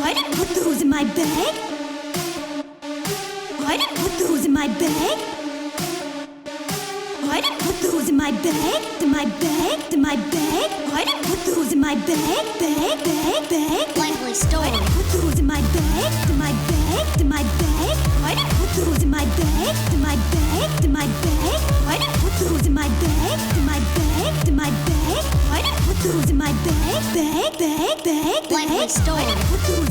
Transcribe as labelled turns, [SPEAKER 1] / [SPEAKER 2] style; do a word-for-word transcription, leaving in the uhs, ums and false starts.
[SPEAKER 1] I didn't put those in my bag. I didn't put those in my bag. I didn't put those in my bag, in my bag, in my bag. I didn't put those in my bag, bag, bag, bag.
[SPEAKER 2] Lively story.
[SPEAKER 1] I didn't put those in my bag, in my bag, in my bag. I didn't put those in my bag, in my bag, in my bag. I didn't put those in my bag, in my bag, in my bag. I didn't put those in my bag, bag, bag, bag, bag.
[SPEAKER 2] Lively story.
[SPEAKER 1] I didn't put those